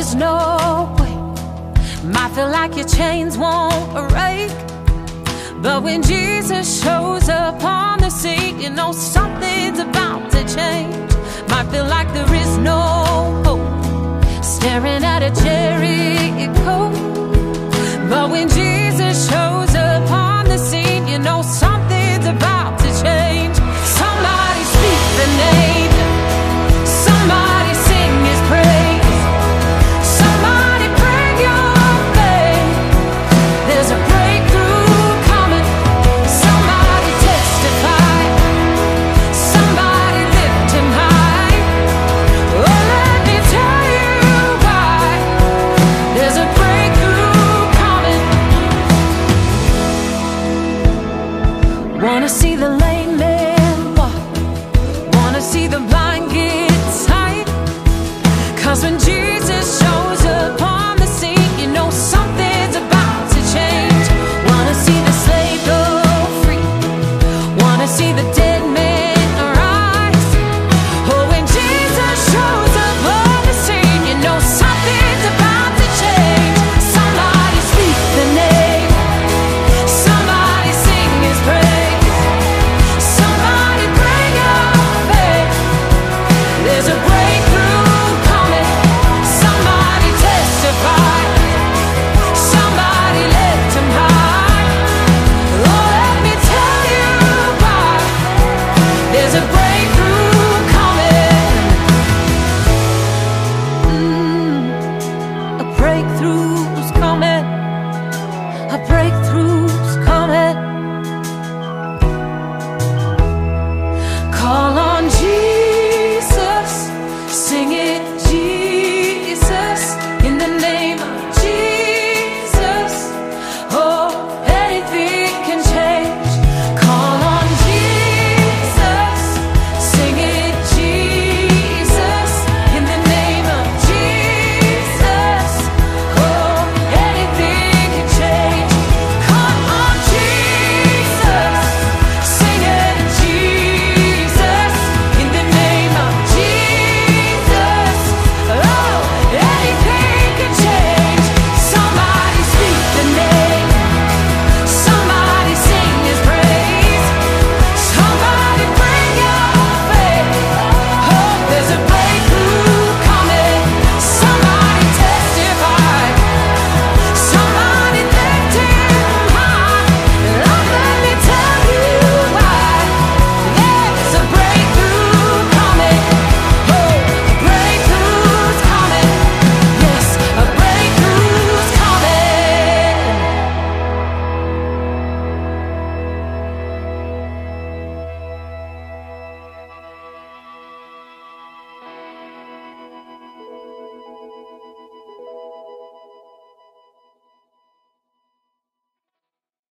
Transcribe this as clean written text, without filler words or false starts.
there's no way. Might feel like your chains won't break, but when Jesus shows up on the scene, you know something's about to change. Might feel like there is no hope, staring at a Jericho, but when Jesus shows